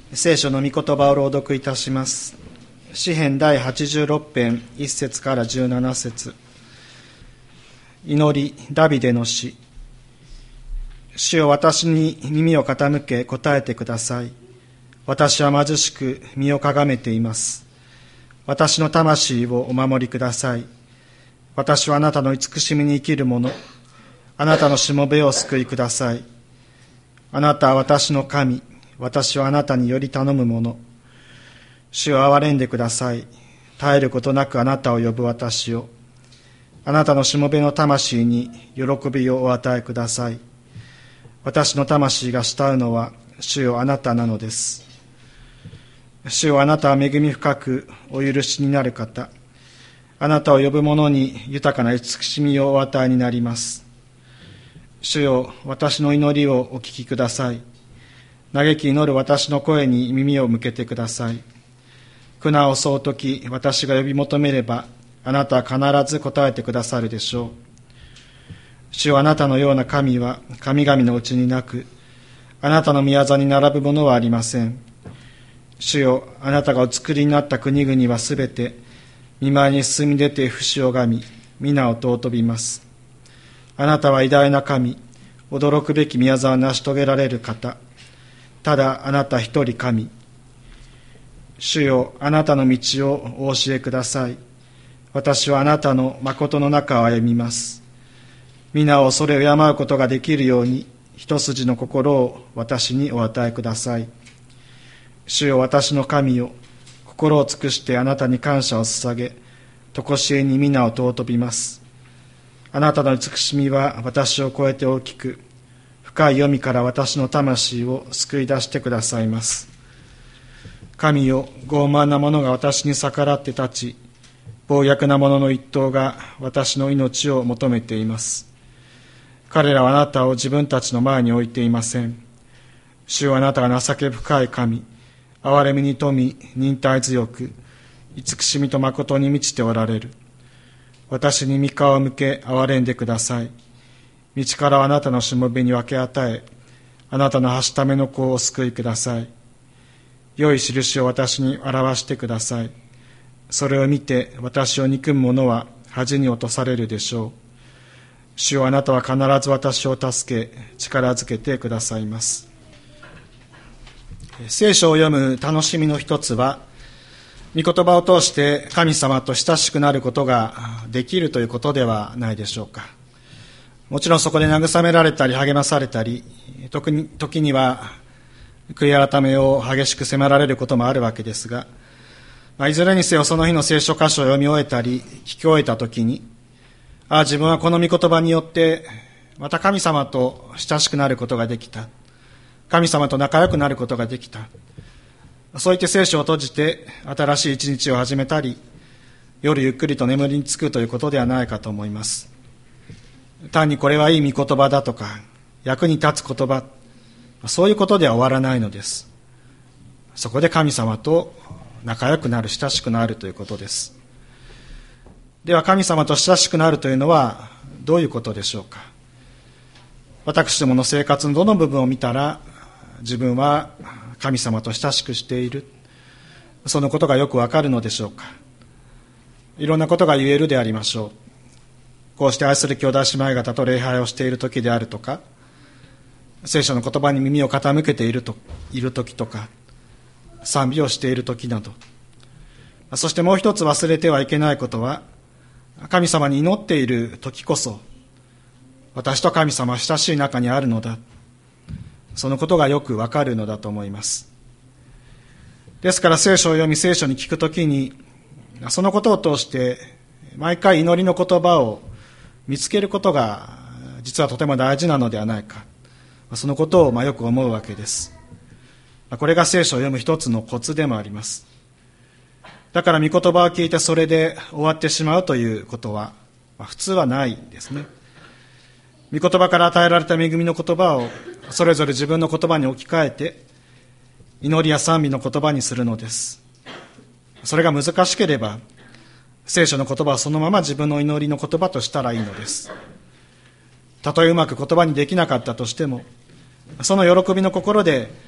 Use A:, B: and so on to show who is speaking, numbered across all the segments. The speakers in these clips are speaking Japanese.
A: 聖書の御言葉を朗読いたします。詩編第86編1節から17節。祈り、ダビデの詩。主よ、私に耳を傾け答えてください。私は貧しく身をかがめています。私の魂をお守りください。私はあなたの慈しみに生きる者。あなたのしもべを救いください。あなたは私の神。私はあなたにより頼む者。主を憐れんでください。絶えることなくあなたを呼ぶ私を。あなたのしもべの魂に喜びをお与えください。私の魂が慕うのは主よ、あなたなのです。主よ、あなたは恵み深くお許しになる方。あなたを呼ぶ者に豊かな慈しみをお与えになります。主よ、私の祈りをお聞きください。嘆き祈る私の声に耳を向けてください。苦難を襲うとき、私が呼び求めれば、あなたは必ず答えてくださるでしょう。主よ、あなたのような神は神々のうちになく、あなたの御業に並ぶものはありません。主よ、あなたがお作りになった国々はすべて、御前に進み出て不死をがみ、皆を尊びます。あなたは偉大な神、驚くべき御業を成し遂げられる方。ただあなた一人神。主よ、あなたの道をお教えください。私はあなたの誠の中を歩みます。皆を恐れ敬うことができるように、一筋の心を私にお与えください。主よ、私の神よ、心を尽くしてあなたに感謝を捧げ、常しえに皆を尊びます。あなたの慈しみは私を超えて大きく、深い読みから私の魂を救い出してくださいます。神よ、傲慢な者が私に逆らって立ち、暴虐な者の一党が私の命を求めています。彼らはあなたを自分たちの前に置いていません。主よ、あなたが情け深い神、憐れみに富み、忍耐強く、慈しみと誠に満ちておられる。私に御顔を向け憐れんでください。道からあなたのしもべに分け与え、あなたのはしための子をお救いください。良い印を私に表してください。それを見て私を憎む者は恥に落とされるでしょう。主よ、あなたは必ず私を助け、力づけてくださいます。聖書を読む楽しみの一つは、御言葉を通して神様と親しくなることができるということではないでしょうか。もちろんそこで慰められたり励まされたり、時には悔い改めを激しく迫られることもあるわけですが、いずれにせよその日の聖書箇所を読み終えたり聞き終えたときに、自分はこの御言葉によってまた神様と親しくなることができた、神様と仲良くなることができた、そう言って聖書を閉じて新しい一日を始めたり、夜ゆっくりと眠りにつくということではないかと思います。単にこれはいい御言葉だとか役に立つ言葉、そういうことでは終わらないのです。そこで神様と仲良くなる、親しくなるということです。では神様と親しくなるというのはどういうことでしょうか。私どもの生活のどの部分を見たら自分は神様と親しくしている、そのことがよくわかるのでしょうか。いろんなことが言えるでありましょう。こうして愛する兄弟姉妹方と礼拝をしている時であるとか、聖書の言葉に耳を傾けている時とか、賛美をしている時など、そしてもう一つ忘れてはいけないことは、神様に祈っている時こそ私と神様は親しい仲にあるのだ、そのことがよくわかるのだと思います。ですから聖書を読み聖書に聞くときに、そのことを通して毎回祈りの言葉を見つけることが実はとても大事なのではないか、そのことをよく思うわけです。これが聖書を読む一つのコツでもあります。だから御言葉を聞いてそれで終わってしまうということは普通はないんですね。御言葉から与えられた恵みの言葉をそれぞれ自分の言葉に置き換えて祈りや賛美の言葉にするのです。それが難しければ聖書の言葉をそのまま自分の祈りの言葉としたらいいのです。たとえうまく言葉にできなかったとしても、その喜びの心で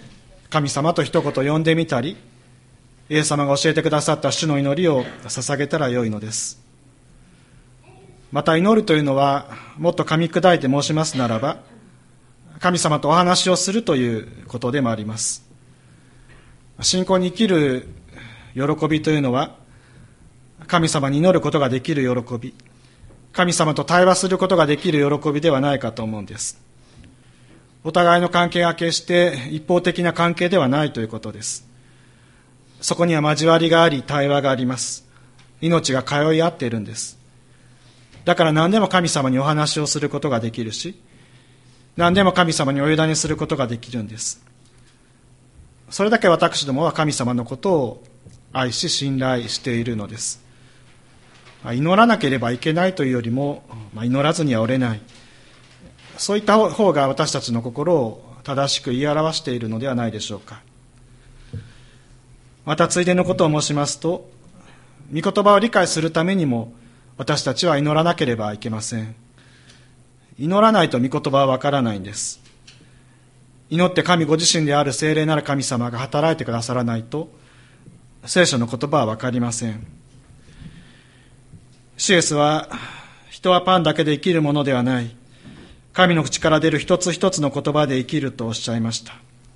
A: 神様と一言呼んでみたり、イエス様が教えてくださった主の祈りを捧げたらよいのです。また祈るというのは、もっと噛み砕いて申しますならば、神様とお話をするということでもあります。信仰に生きる喜びというのは、神様に祈ることができる喜び、神様と対話することができる喜びではないかと思うんです。お互いの関係が決して一方的な関係ではないということです。そこには交わりがあり、対話があります。命が通い合っているんです。だから何でも神様にお話をすることができるし、何でも神様にお委ねすることができるんです。それだけ私どもは神様のことを愛し信頼しているのです。祈らなければいけないというよりも、祈らずにはおれない。そういった方が私たちの心を正しく言い表しているのではないでしょうか。またついでのことを申しますと、御言葉を理解するためにも私たちは祈らなければいけません。祈らないと御言葉はわからないんです。祈って神ご自身である聖霊なる神様が働いてくださらないと、聖書の言葉はわかりません。主イエスは、人はパンだけで生きるものではない。神の口から出る一つ一つの言葉で生きるとおっしゃいました。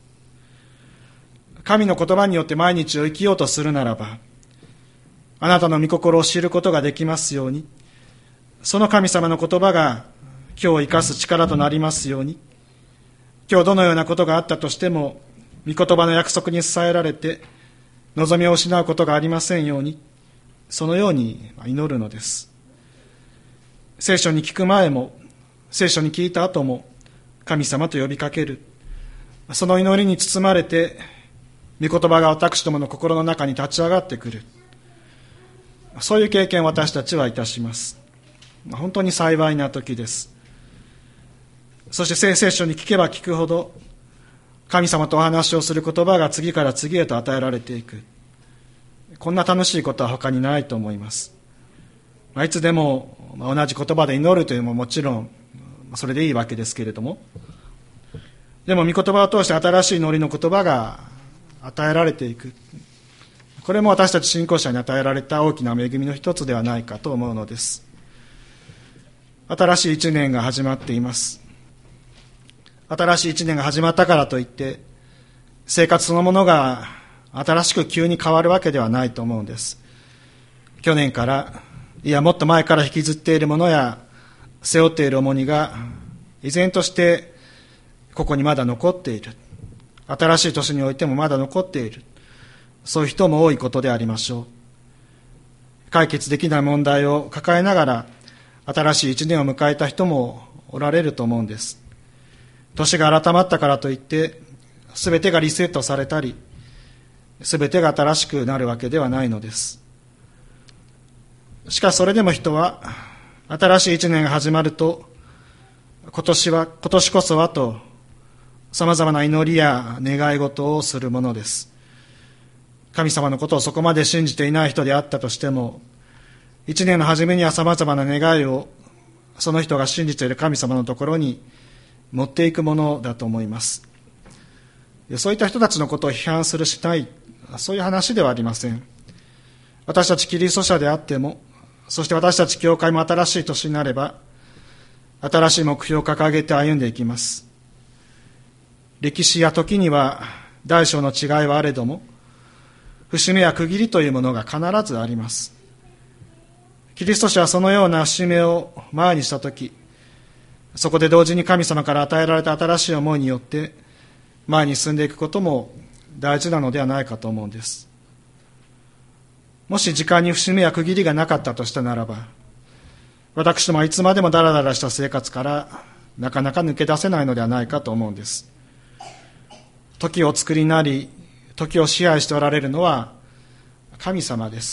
A: 神の言葉によって毎日を生きようとするならば、あなたの御心を知ることができますように、その神様の言葉が今日を生かす力となりますように、今日どのようなことがあったとしても、御言葉の約束に支えられて、望みを失うことがありませんように、そのように祈るのです。聖書に聞く前も、聖書に聞いた後も、神様と呼びかける。その祈りに包まれて、御言葉が私どもの心の中に立ち上がってくる。そういう経験を私たちはいたします。本当に幸いな時です。そして聖書に聞けば聞くほど、神様とお話をする言葉が次から次へと与えられていく。こんな楽しいことは他にないと思います。いつでも同じ言葉で祈るというのももちろんそれでいいわけですけれども、でも御言葉を通して新しい祈りの言葉が与えられていく。これも私たち信仰者に与えられた大きな恵みの一つではないかと思うのです。新しい一年が始まっています。新しい一年が始まったからといって生活そのものが新しく急に変わるわけではないと思うんです。去年から、いやもっと前から引きずっているものや背負っている重荷が依然としてここにまだ残っている。新しい年においてもまだ残っている。そういう人も多いことでありましょう。解決できない問題を抱えながら新しい一年を迎えた人もおられると思うんです。年が改まったからといって全てがリセットされたり全てが新しくなるわけではないのです。しかしそれでも人は新しい一年が始まると今年こそはとさまざまな祈りや願い事をするものです。神様のことをそこまで信じていない人であったとしても、一年の初めにはさまざまな願いをその人が信じている神様のところに持っていくものだと思います。そういった人たちのことを批判するしない、そういう話ではありません。私たちキリスト者であっても、そして私たち教会も新しい年になれば新しい目標を掲げて歩んでいきます。歴史や時には大小の違いはあれども、節目や区切りというものが必ずあります。キリスト者はそのような節目を前にしたとき、そこで同時に神様から与えられた新しい思いによって前に進んでいくことも大事なのではないかと思うんです。もし時間に節目や区切りがなかったとしたならば、私どもはいつまでもダラダラした生活からなかなか抜け出せないのではないかと思うんです。時を作りなり、時を支配しておられるのは神様です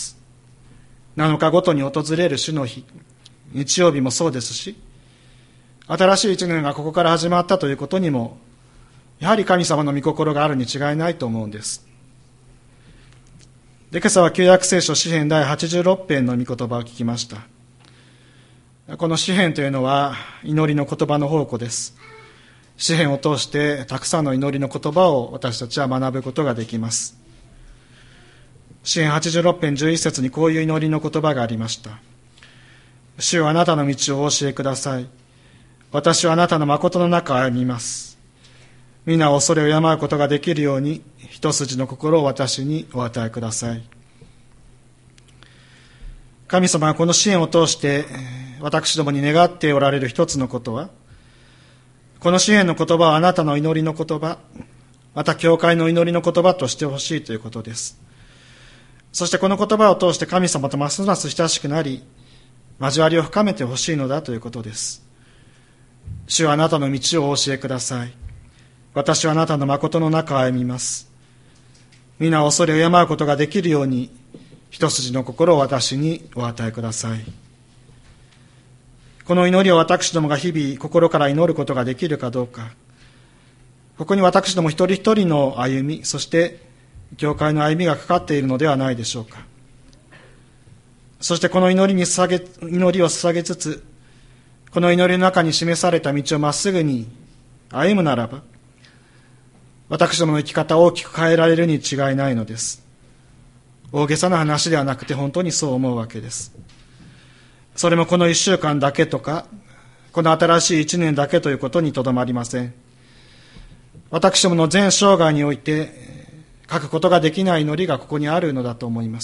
A: 。7日ごとに訪れる主の日、日曜日もそうですし、新しい一年がここから始まったということにも、やはり神様の御心があるに違いないと思うんです。で、今朝は旧約聖書詩編第86編の御言葉を聞きました。この詩編というのは祈りの言葉の宝庫です。 詩篇を通してたくさんの祈りの言葉を私たちは学ぶことができます。詩篇86編11節にこういう祈りの言葉がありました。主よ、あなたの道をお教えください。私はあなたの誠の中を歩みます。皆恐れを敬うことができるように、一筋の心を私にお与えください。神様はこの詩篇を通して私どもに願っておられる一つのことは、この詩篇の言葉はあなたの祈りの言葉、また教会の祈りの言葉としてほしいということです。そしてこの言葉を通して神様とますます親しくなり、交わりを深めてほしいのだということです。主はあなたの道をお教えください。私はあなたの誠の中を歩みます。皆恐れを敬うことができるように、一筋の心を私にお与えください。この祈りを私どもが日々心から祈ることができるかどうか、ここに私ども一人一人の歩み、そして教会の歩みがかかっているのではないでしょうか。そしてこの祈りを捧げつつ、この祈りの中に示された道をまっすぐに歩むならば、私どもの生き方を大きく変えられるに違いないのです。大げさな話ではなくて本当にそう思うわけです。それもこの1週間だけとか、この新しい1年だけということにとどまりません。私どもの全生涯において書くことができない祈りがここにあるのだと思います。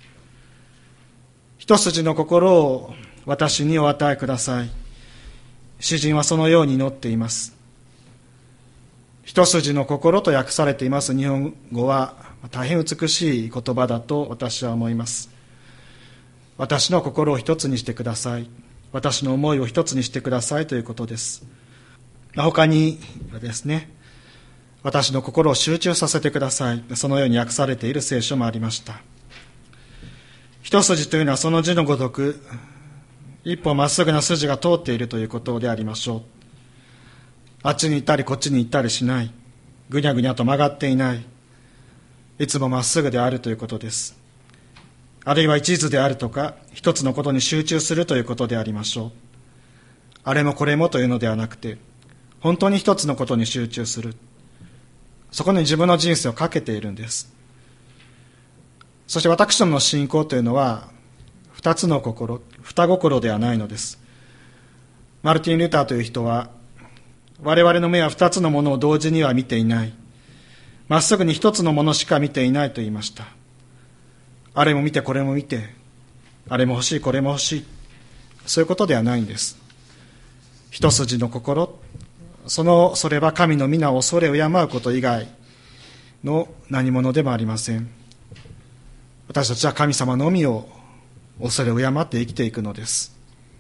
A: 一筋の心を私にお与えください。詩人はそのように祈っています。一筋の心と訳されています日本語は大変美しい言葉だと私は思います。私の心を一つにしてください。私の思いを一つにしてくださいということです。他にですね、私の心を集中させてください。そのように訳されている聖書もありました。一筋というのはその字のごとく、一本まっすぐな筋が通っているということでありましょう。あっちに行ったりこっちに行ったりしない。ぐにゃぐにゃと曲がっていない。いつもまっすぐであるということです。あるいは一途であるとか、一つのことに集中するということでありましょう。あれもこれもというのではなくて、本当に一つのことに集中する。そこに自分の人生をかけているんです。そして私どもの信仰というのは、二つの心、二心ではないのです。マルティン・ルターという人は、我々の目は二つのものを同時には見ていない。まっすぐに一つのものしか見ていないと言いました。あれも見てこれも見て、あれも欲しいこれも欲しい、そういうことではないんです。一筋の心、それは神の皆を恐れを敬うこと以外の何者でもありません。私たちは神様のみを恐れを敬って生きていくのです。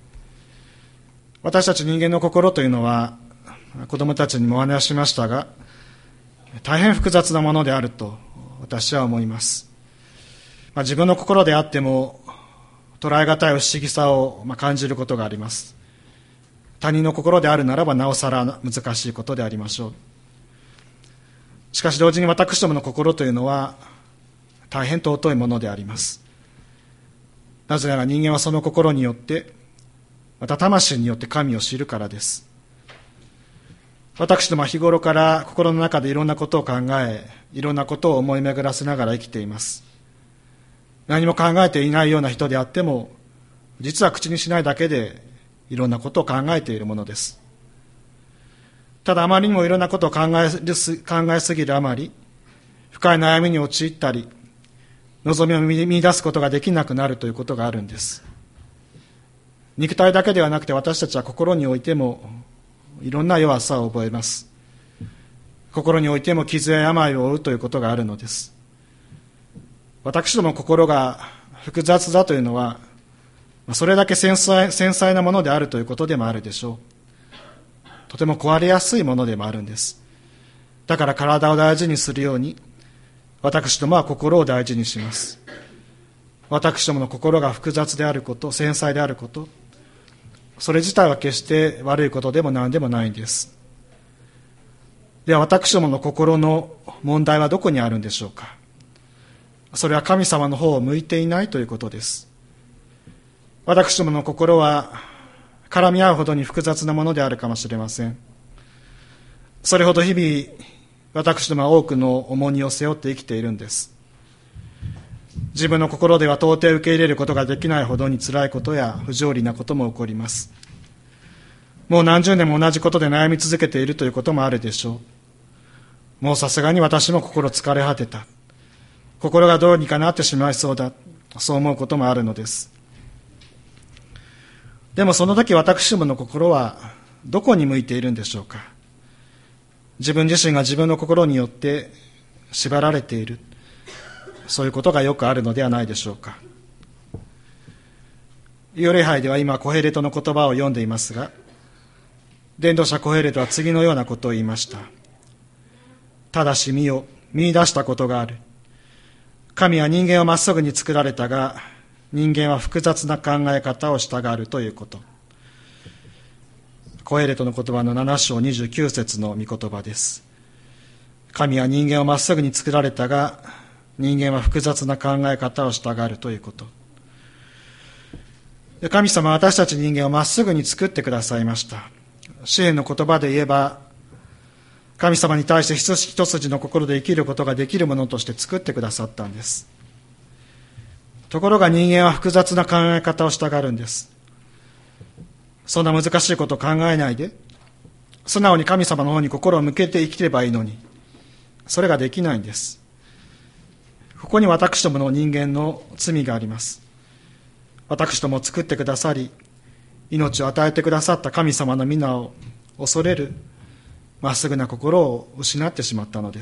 A: 私たち人間の心というのは、子供たちにもお話ししましたが、大変複雑なものであると私は思います。自分の心であっても捉え難い不思議さを感じることがあります。他人の心であるならばなおさら難しいことでありましょう。しかし同時に私どもの心というのは大変尊いものであります。なぜなら人間はその心によって、また魂によって神を知るからです。私どもは日頃から心の中でいろんなことを考え、いろんなことを思い巡らせながら生きています。何も考えていないような人であっても、実は口にしないだけでいろんなことを考えているものです。ただあまりにもいろんなことを考えすぎるあまり、深い悩みに陥ったり、望みを見出すことができなくなるということがあるんです。肉体だけではなくて私たちは心においてもいろんな弱さを覚えます。心においても傷や病を負うということがあるのです。私ども心が複雑だというのは、それだけ繊細なものであるということでもあるでしょう。とても壊れやすいものでもあるんです。だから体を大事にするように、私どもは心を大事にします。私どもの心が複雑であること、繊細であること、それ自体は決して悪いことでも何でもないんです。では私どもの心の問題はどこにあるんでしょうか。それは神様の方を向いていないということです。私どもの心は絡み合うほどに複雑なものであるかもしれません。 それほど日々私どもは多くの重荷を背負って生きているんです。自分の心では到底受け入れることができないほどに辛いことや不条理なことも起こります。もう何十年も同じことで悩み続けているということもあるでしょう。もうさすがに私も心疲れ果てた。心がどうにかなってしまいそうだ。そう思うこともあるのです。でもその時私どもの心はどこに向いているんでしょうか。自分自身が自分の心によって縛られている。そういうことがよくあるのではないでしょうか。ユー礼拝では今コヘレトの言葉を読んでいますが、伝道者コヘレトは次のようなことを言いました。ただし見よ、見出したことがある。神は人間をまっすぐに作られたが、人間は複雑な考え方をしたがるということ。コヘレトの言葉の7章29節の御言葉です。神は人間をまっすぐに作られたが、人間は複雑な考え方をしたがるということ。神様は私たち人間をまっすぐに作ってくださいました。詩篇の言葉で言えば、神様に対して一筋の心で生きることができるものとして作ってくださったんです。ところが人間は複雑な考え方をしたがるんです。そんな難しいことを考えないで、素直に神様の方に心を向けて生きればいいのに、それができないんです。ここに私どもの人間の罪があります。私どもを作ってくださり、命を与えてくださった神様の皆を恐れるまっすぐな心を失ってしまったのです。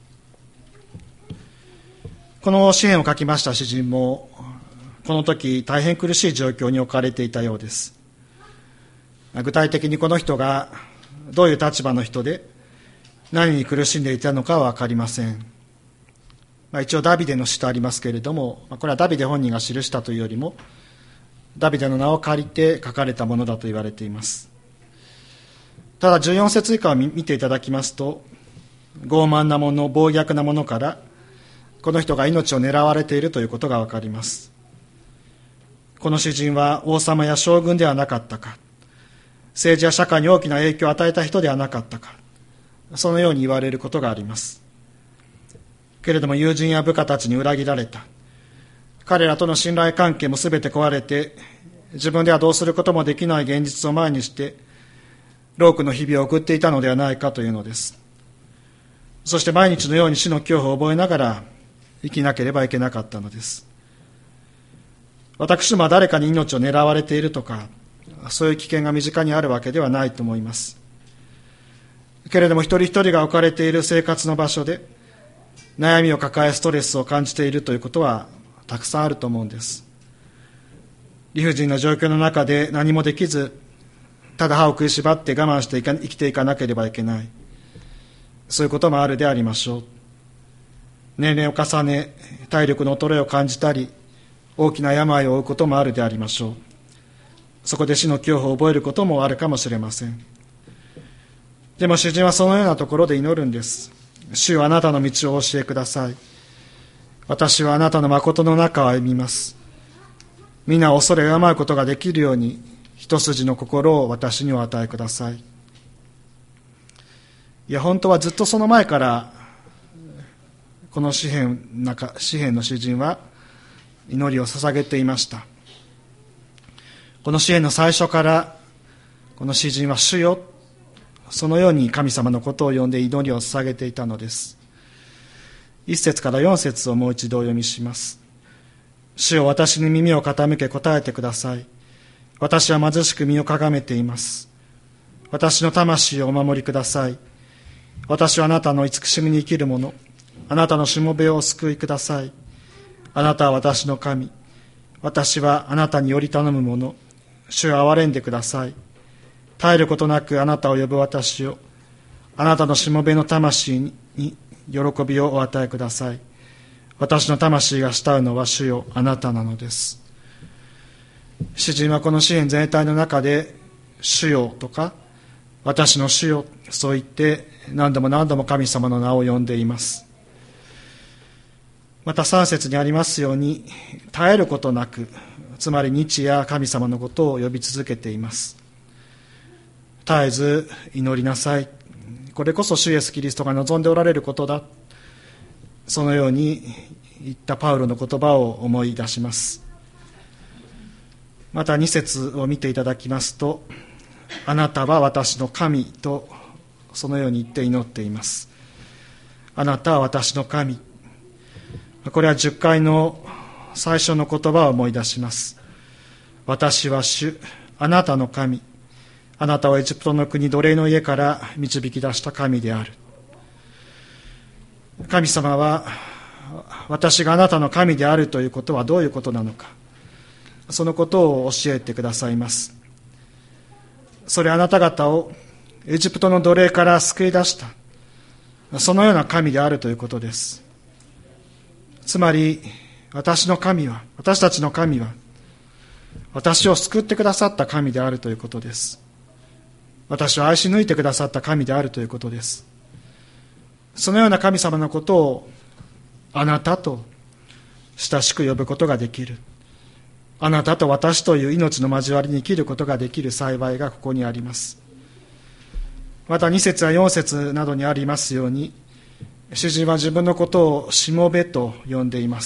A: この詩篇を書きました詩人もこの時大変苦しい状況に置かれていたようです。具体的にこの人がどういう立場の人で何に苦しんでいたのかは分かりません。一応ダビデの詩とありますけれども、これはダビデ本人が記したというよりもダビデの名を借りて書かれたものだと言われています。ただ14節以下を見ていただきますと、傲慢なもの、暴虐なものからこの人が命を狙われているということがわかります。この詩人は王様や将軍ではなかったか、政治や社会に大きな影響を与えた人ではなかったか、そのように言われることがあります。けれども友人や部下たちに裏切られた。彼らとの信頼関係もすべて壊れて、自分ではどうすることもできない現実を前にして労苦の日々を送っていたのではないかというのです。そして毎日のように死の恐怖を覚えながら生きなければいけなかったのです。私どもは誰かに命を狙われているとか、そういう危険が身近にあるわけではないと思います。けれども一人一人が置かれている生活の場所で悩みを抱えストレスを感じているということはたくさんあると思うんです。理不尽な状況の中で何もできず、ただ歯を食いしばって我慢して生きていかなければいけない、そういうこともあるでありましょう。年齢を重ね体力の衰えを感じたり、大きな病を負うこともあるでありましょう。そこで死の恐怖を覚えることもあるかもしれません。でも主人はそのようなところで祈るんです。主よ、あなたの道を教えください。私はあなたの誠の中を歩みます。皆恐れ敬うことができるように一筋の心を私にお与えください。いや、本当はずっとその前からこの詩篇の詩人は祈りを捧げていました。この詩篇の最初からこの詩人は主よ、そのように神様のことを呼んで祈りを捧げていたのです。1節から4節をもう一度お読みします。主よ、私に耳を傾け答えてください。私は貧しく身をかがめています。私の魂をお守りください。私はあなたの慈しみに生きる者、あなたのしもべをお救いください。あなたは私の神、私はあなたにより頼む者、主よ、憐れんでください。絶えることなくあなたを呼ぶ私を、あなたのしもべの魂に喜びをお与えください。私の魂が慕うのは主よ、あなたなのです。詩人はこの詩篇全体の中で主よとか私の主よ、そう言って何度も何度も神様の名を呼んでいます。また3節にありますように、絶えることなく、つまり日夜神様のことを呼び続けています。絶えず祈りなさい、 これこそ主イエスキリストが望んでおられることだ、そのように言ったパウロの言葉を思い出します。また2節を見ていただきますと、あなたは私の神とそのように言って祈っています。あなたは私の神。これは10回の最初の言葉を思い出します。私は主、あなたの神。あなたをエジプトの国奴隷の家から導き出した神である。神様は私があなたの神であるということはどういうことなのか、そのことを教えてくださいます。それはあなた方をエジプトの奴隷から救い出したそのような神であるということです。つまり私たちの神は私を救ってくださった神であるということです。私を愛し抜いてくださった神であるということです。そのような神様のことをあなたと親しく呼ぶことができる。あなたと私という命の交わりに生きることができる幸いがここにあります。また2節や4節などにありますように、主人は自分のことをしもべと呼んでいます。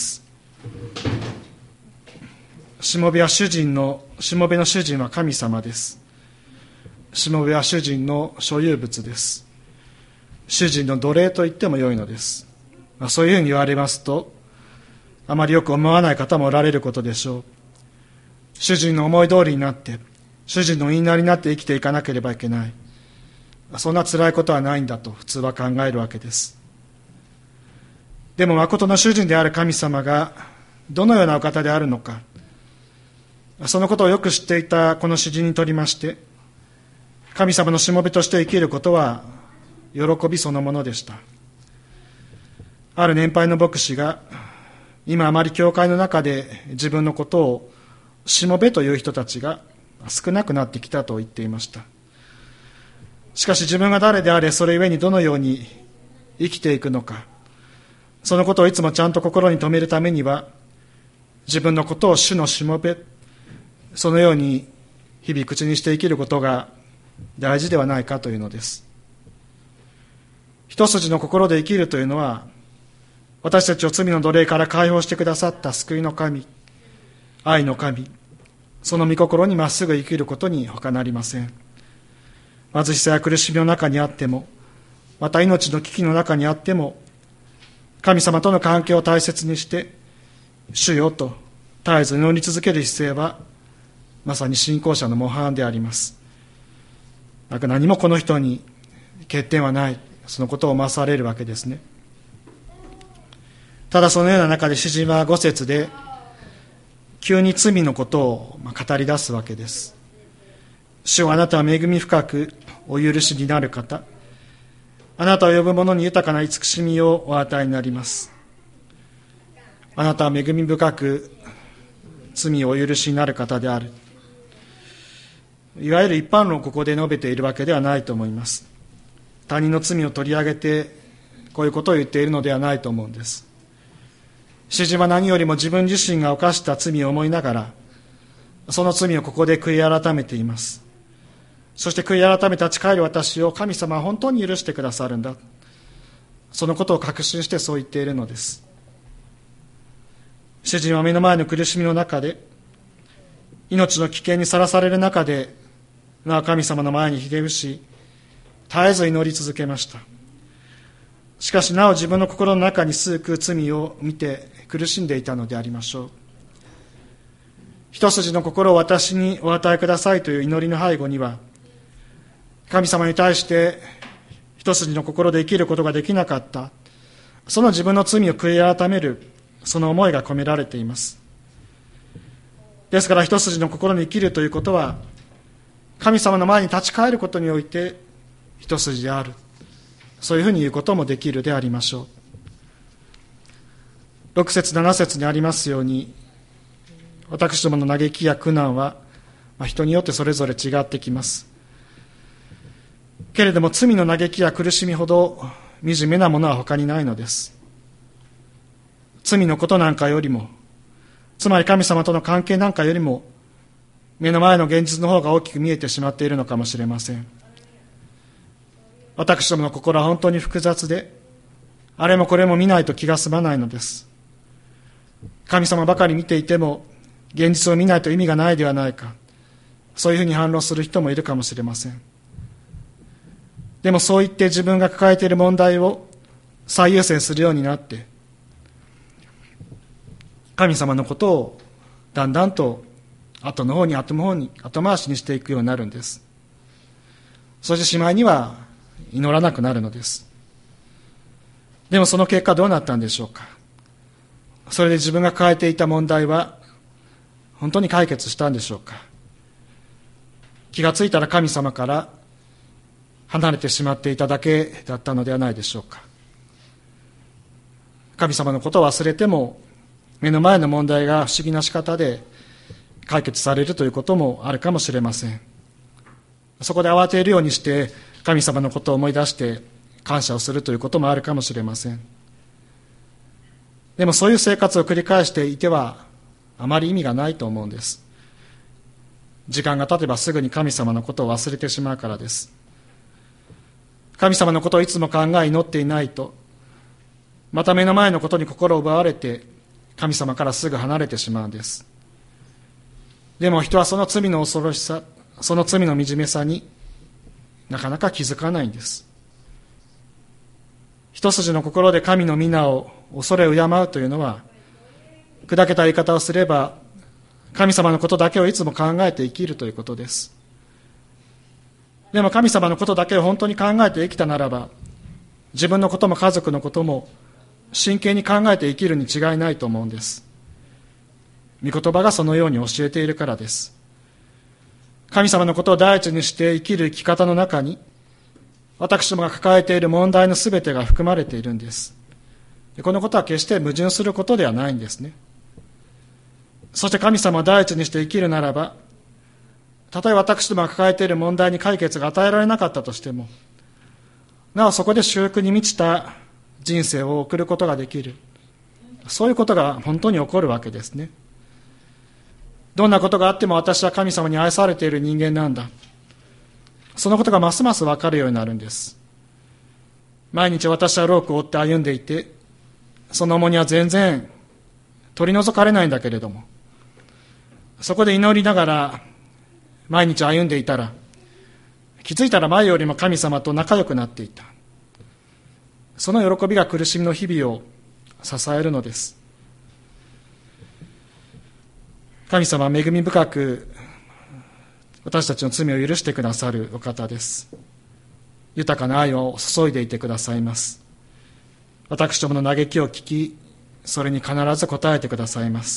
A: しもべの主人は神様です。しもべは主人の所有物です。主人の奴隷と言ってもよいのです。そういうふうに言われますと、あまりよく思わない方もおられることでしょう。主人の思い通りになって、主人の言いなりになって生きていかなければいけない。そんな辛いことはないんだと普通は考えるわけです。でも誠の主人である神様がどのようなお方であるのか、そのことをよく知っていたこの詩人にとりまして、神様のしもべとして生きることは喜びそのものでした。ある年配の牧師が、今あまり教会の中で自分のことをしもべという人たちが少なくなってきたと言っていました。しかし自分が誰であれ、それゆえにどのように生きていくのか、そのことをいつもちゃんと心に留めるためには、自分のことを主のしもべ、そのように日々口にして生きることが大事ではないかというのです。一筋の心で生きるというのは、私たちを罪の奴隷から解放してくださった救いの神、愛の神、その御心にまっすぐ生きることに他なりません。貧しさや苦しみの中にあっても、また命の危機の中にあっても、神様との関係を大切にして、主よと絶えず祈り続ける姿勢は、まさに信仰者の模範であります。何もこの人に欠点はない、そのことを思わされるわけですね。ただそのような中で詩人は5節で急に罪のことを語り出すわけです。主はあなたは恵み深くお許しになる方、あなたを呼ぶ者に豊かな慈しみをお与えになります。あなたは恵み深く罪をお許しになる方である。いわゆる一般論をここで述べているわけではないと思います。他人の罪を取り上げてこういうことを言っているのではないと思うんです。詩人は何よりも自分自身が犯した罪を思いながら、その罪をここで悔い改めています。そして悔い改め立ち返る私を神様は本当に許してくださるんだ、そのことを確信してそう言っているのです。詩人は目の前の苦しみの中で、命の危険にさらされる中で、なお神様の前にひれ伏し、絶えず祈り続けました。しかしなお自分の心の中に数く罪を見て苦しんでいたのでありましょう。一筋の心を私にお与えくださいという祈りの背後には、神様に対して一筋の心で生きることができなかった、その自分の罪を悔い改める、その思いが込められています。ですから一筋の心に生きるということは、神様の前に立ち返ることにおいて一筋である、そういうふうに言うこともできるでありましょう。6節7節にありますように、私どもの嘆きや苦難は、人によってそれぞれ違ってきます。けれども罪の嘆きや苦しみほど惨めなものは他にないのです。罪のことなんかよりも、つまり神様との関係なんかよりも、目の前の現実の方が大きく見えてしまっているのかもしれません。 私どもの心は本当に複雑で、あれもこれも見ないと気が済まないのです。神様ばかり見ていても現実を見ないと意味がないではないか、そういうふうに反論する人もいるかもしれません。でもそう言って自分が抱えている問題を最優先するようになって、神様のことをだんだんと後回しにしていくようになるんです。そしてしまいには祈らなくなるのです。でもその結果どうなったんでしょうか。それで自分が抱えていた問題は本当に解決したんでしょうか。気がついたら神様から離れてしまっていただけだったのではないでしょうか。神様のことを忘れても目の前の問題が不思議な仕方で解決されるということもあるかもしれません。そこで慌ているようにして神様のことを思い出して感謝をするということもあるかもしれません。でもそういう生活を繰り返していてはあまり意味がないと思うんです。時間が経てばすぐに神様のことを忘れてしまうからです。神様のことをいつも考え祈っていないと、また目の前のことに心を奪われて神様からすぐ離れてしまうんです。でも人はその罪の恐ろしさ、その罪の惨めさになかなか気づかないんです。一筋の心で神の御名を恐れ敬うというのは、砕けた言い方をすれば神様のことだけをいつも考えて生きるということです。でも神様のことだけを本当に考えて生きたならば、自分のことも家族のことも真剣に考えて生きるに違いないと思うんです。御言葉がそのように教えているからです。神様のことを第一にして生きる生き方の中に、私どもが抱えている問題のすべてが含まれているんです。このことは決して矛盾することではないんですね。そして神様を第一にして生きるならば、たとえ私どもが抱えている問題に解決が与えられなかったとしても、なおそこで祝福に満ちた人生を送ることができる。そういうことが本当に起こるわけですね。どんなことがあっても私は神様に愛されている人間なんだ。そのことがますます分かるようになるんです。毎日私はロークを追って歩んでいて、その重荷は全然取り除かれないんだけれども、そこで祈りながら毎日歩んでいたら、気づいたら前よりも神様と仲良くなっていた。その喜びが苦しみの日々を支えるのです。神様は恵み深く私たちの罪を許してくださるお方です。豊かな愛を注いでいてくださいます。私どもの嘆きを聞き、それに必ず答えてくださいます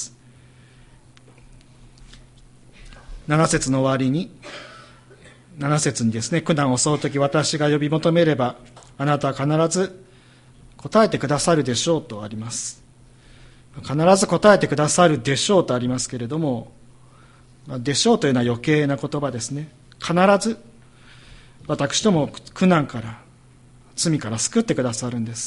A: 。7節の終わりに、7節にですね、苦難を襲うとき私が呼び求めればあなたは必ず答えてくださるでしょうとあります。必ず答えてくださるでしょうとありますけれども、でしょうというのは余計な言葉ですね。必ず私ども苦難から罪から救ってくださるんです。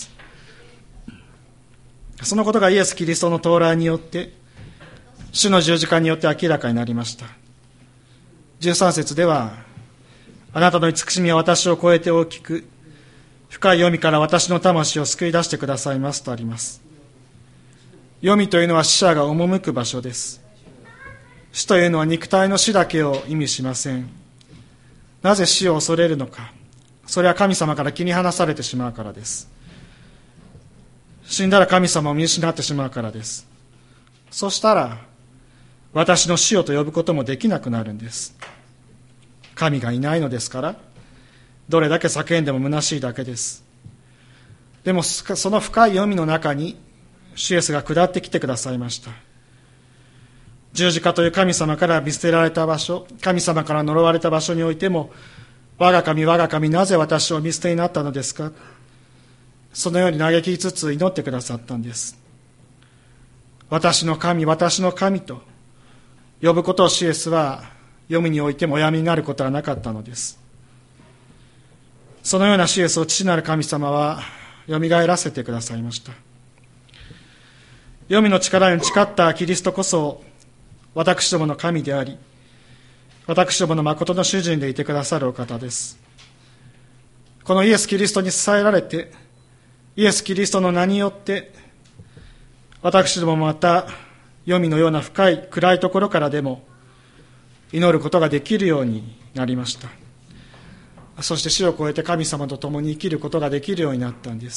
A: そのことがイエス・キリストの到来によって主の十字架によって明らかになりました。13節では、あなたの慈しみは私を超えて大きく、深い黄泉から私の魂を救い出してくださいますとあります。黄泉というのは死者が赴く場所です。死というのは肉体の死だけを意味しません。なぜ死を恐れるのか。それは神様から切り離されてしまうからです。死んだら神様を見失ってしまうからです。そしたら私の死をと呼ぶこともできなくなるんです。神がいないのですから、どれだけ叫んでも虚しいだけです。でもその深い黄泉の中に主イエスが下ってきてくださいました。十字架という神様から見捨てられた場所、神様から呪われた場所においても、我が神、我が神、なぜ私を見捨てになったのですか。そのように嘆きつつ祈ってくださったんです。私の神、私の神と呼ぶことを主イエスは黄泉においてもおやめになることはなかったのです。そのような主イエスを父なる神様はよみがえらせてくださいました。黄泉の力に誓ったキリストこそ私どもの神であり、私どもの誠の主人でいてくださるお方です。 このイエス・キリストに支えられて、イエス・キリストの名によって、私どももまた、黄泉のような深い暗いところからでも、祈ることができるようになりました。そして死を超えて神様と共に生きることができるようになったんです。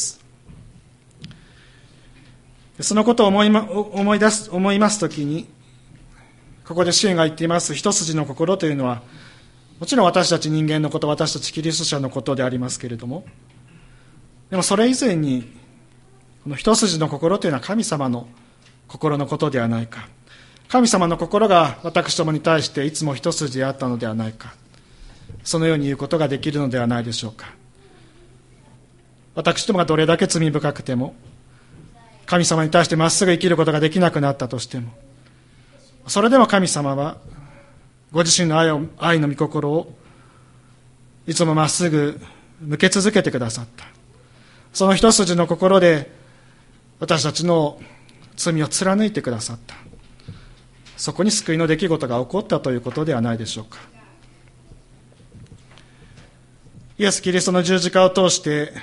A: そのことを思いますときに、ここで主が言っています一筋の心というのは、もちろん私たち人間のこと、私たちキリスト者のことでありますけれども、でもそれ以前に、この一筋の心というのは神様の心のことではないか。神様の心が私どもに対していつも一筋であったのではないか。そのように言うことができるのではないでしょうか。私どもがどれだけ罪深くても、神様に対してまっすぐ生きることができなくなったとしても、それでも神様はご自身の愛の御心をいつもまっすぐ向け続けてくださった。その一筋の心で私たちの罪を貫いてくださった。そこに救いの出来事が起こったということではないでしょうか。イエス・キリストの十字架を通して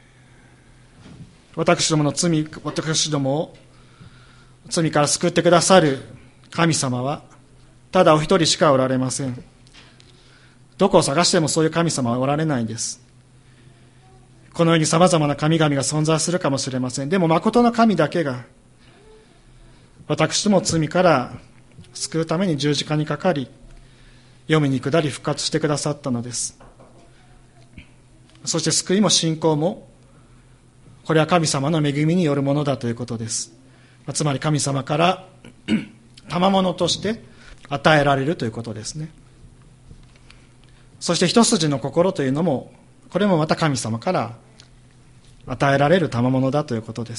A: 私どもを罪から救ってくださる神様はただお一人しかおられません。どこを探してもそういう神様はおられないんです。この世に様々な神々が存在するかもしれません。でも誠の神だけが私どもを罪から救うために十字架にかかり、黄泉に下り復活してくださったのです。そして救いも信仰もこれは神様の恵みによるものだということです。つまり神様から賜物として与えられるということですね。そして一筋の心というのも、これもまた神様から与えられる賜物だということです。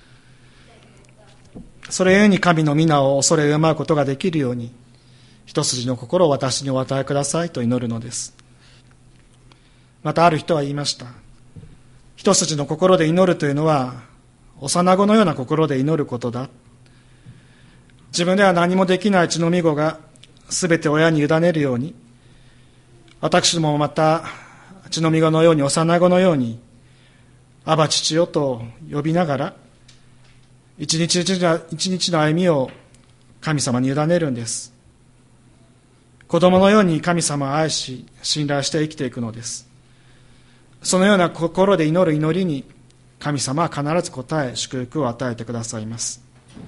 A: それゆえに神の皆を恐れ敬うことができるように、一筋の心を私にお与えくださいと祈るのです。またある人は言いました。一筋の心で祈るというのは、幼子のような心で祈ることだ。自分では何もできない血のみ子がすべて親に委ねるように、私どももまた血のみ子のように幼子のように、アバ父よと呼びながら、一日の歩みを神様に委ねるんです。子供のように神様を愛し、信頼して生きていくのです。そのような心で祈る祈りに、神様は必ず応え、祝福を与えてくださいます。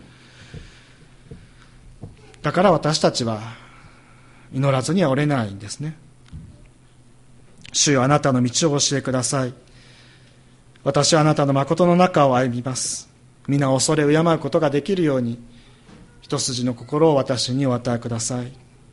A: だから私たちは祈らずにはおれないんですね。主よ、あなたの道を教えください。私はあなたの誠の中を歩みます。皆を恐れ敬うことができるように、一筋の心を私にお与えください。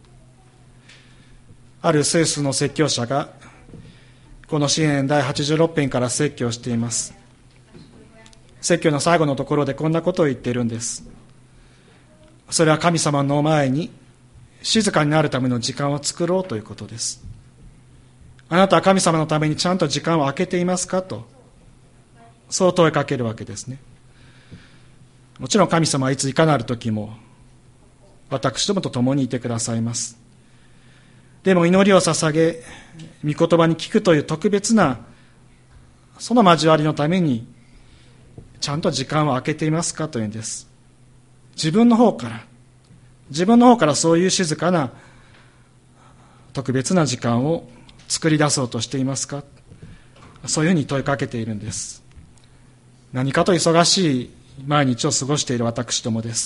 A: ある聖書の説教者が、この詩篇第86編から説教しています。説教の最後のところでこんなことを言っているんです。それは神様の前に静かになるための時間を作ろうということです。あなたは神様のためにちゃんと時間を空けていますかと、そう問いかけるわけですね。もちろん神様はいついかなる時も私どもと共にいてくださいます。でも祈りを捧げ、御言葉に聞くという特別なその交わりのためにちゃんと時間を空けていますかというんです。自分の方からそういう静かな特別な時間を作り出そうとしていますか。そういうふうに問いかけているんです。何かと忙しい毎日を過ごしている私どもです。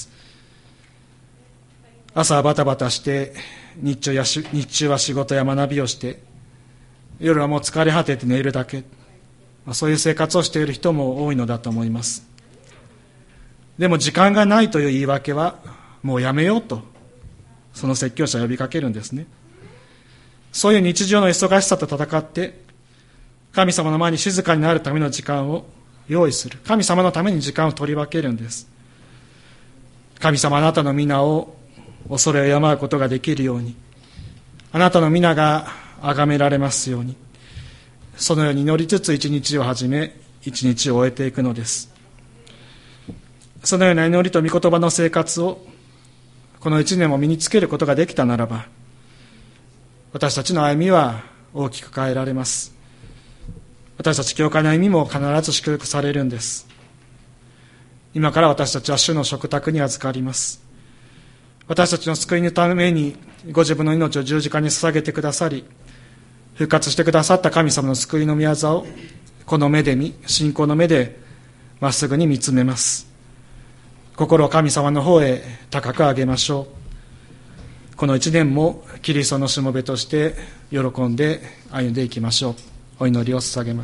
A: 朝はバタバタして日中は仕事や学びをして、夜はもう疲れ果てて寝るだけ、そういう生活をしている人も多いのだと思います。でも時間がないという言い訳はもうやめようと、その説教者は呼びかけるんですね。そういう日常の忙しさと戦って神様の前に静かになるための時間を用意する。神様のために時間を取り分けるんです。神様、あなたの皆を恐れ敬うことができるように、あなたの皆が崇められますように、そのように祈りつつ一日を始め一日を終えていくのです。そのような祈りと御言葉の生活をこの一年も身につけることができたならば、私たちの歩みは大きく変えられます。 私たち教会の歩みも必ず祝福されるんです。今から私たちは主の食卓に預かります。私たちの救いのためにご自分の命を十字架に捧げてくださり、復活してくださった神様の救いの御業をこの目で信仰の目でまっすぐに見つめます。心を神様の方へ高く上げましょう。この一年もキリストのしもべとして喜んで歩んでいきましょう。お祈りを捧げます。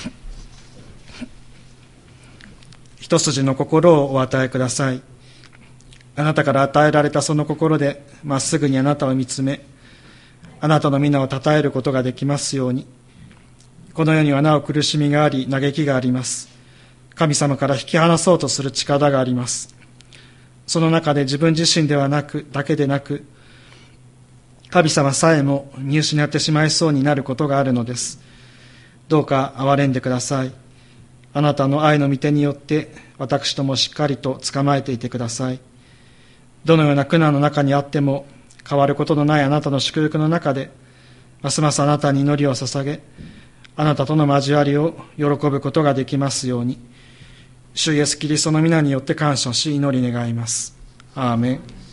A: 一筋の心をお与えください。あなたから与えられたその心でまっすぐにあなたを見つめ、あなたの皆を称えることができますように。この世にはなお苦しみがあり、嘆きがあります。神様から引き離そうとする力があります。その中で自分自身だけでなく、神様さえも見失ってしまいそうになることがあるのです。どうか憐れんでください。あなたの愛の御手によって私ともしっかりと捕まえていてください。どのような苦難の中にあっても変わることのないあなたの祝福の中で、ますますあなたに祈りを捧げ、あなたとの交わりを喜ぶことができますように、主イエスキリストの皆によって感謝し祈り願います。アーメン。